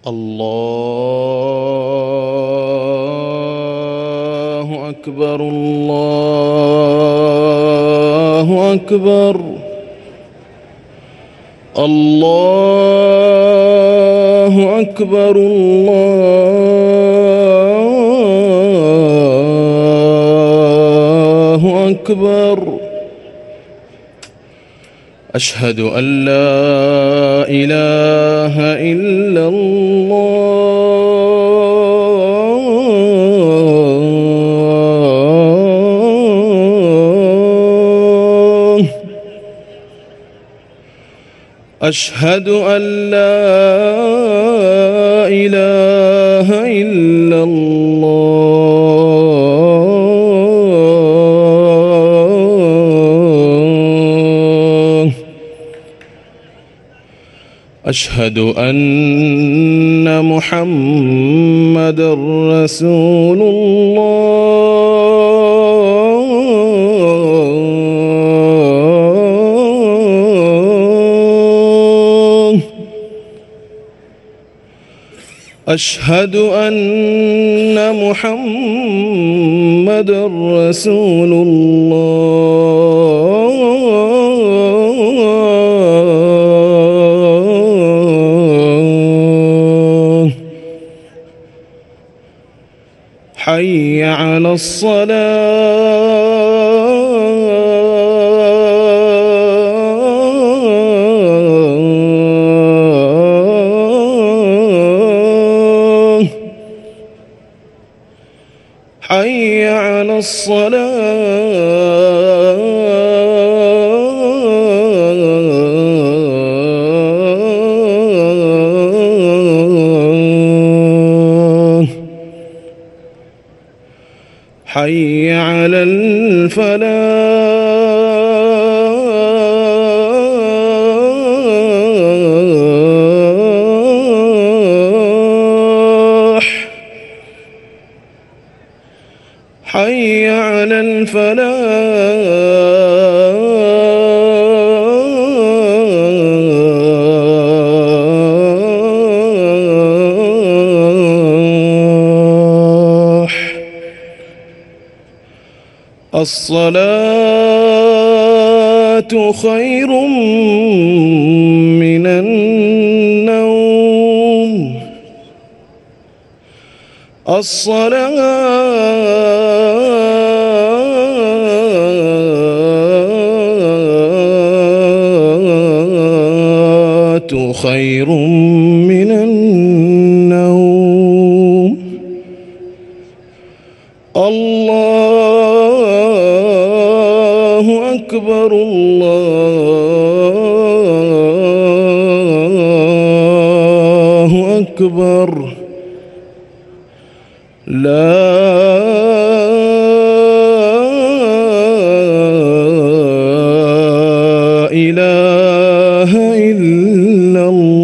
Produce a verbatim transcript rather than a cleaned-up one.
الله أكبر الله أكبر الله أكبر الله أكبر. أشهد أن لا إله إلا الله. أشهد أن لا إله إلا الله. أشهد أن محمدًا رسول الله. أشهد أن محمدًا رسول الله. حي على الصلاة. حي على الصلاة. حي على الفلاح. حي على الفلاح. الصلاة خير من النوم. الصلاة خير من النوم. الله أكبر الله أكبر. لا إله إلا الله.